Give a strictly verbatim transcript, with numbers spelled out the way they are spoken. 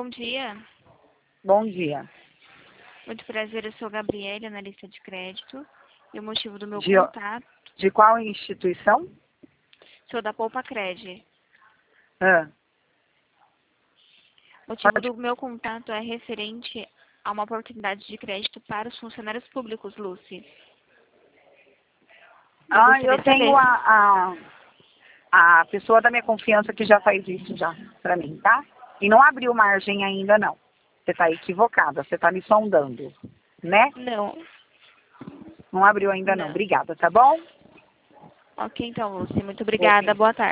bom dia. Bom dia. Muito prazer, eu sou Gabriela, analista de crédito. E o motivo do meu De, contato... de qual instituição? Sou da Poupa Cred. Ah, O motivo pode... do meu contato é referente a uma oportunidade de crédito para os funcionários públicos, Lucy. Eu Ah, gostaria eu de tenho saber. a, a, a pessoa da minha confiança que já faz isso já para mim, tá? E não abriu margem ainda, não. Você está equivocada, você está me sondando, né? Não, Não abriu ainda não. não. Obrigada, tá bom? Ok, então, Lucy. Muito Boa obrigada. Boa tarde.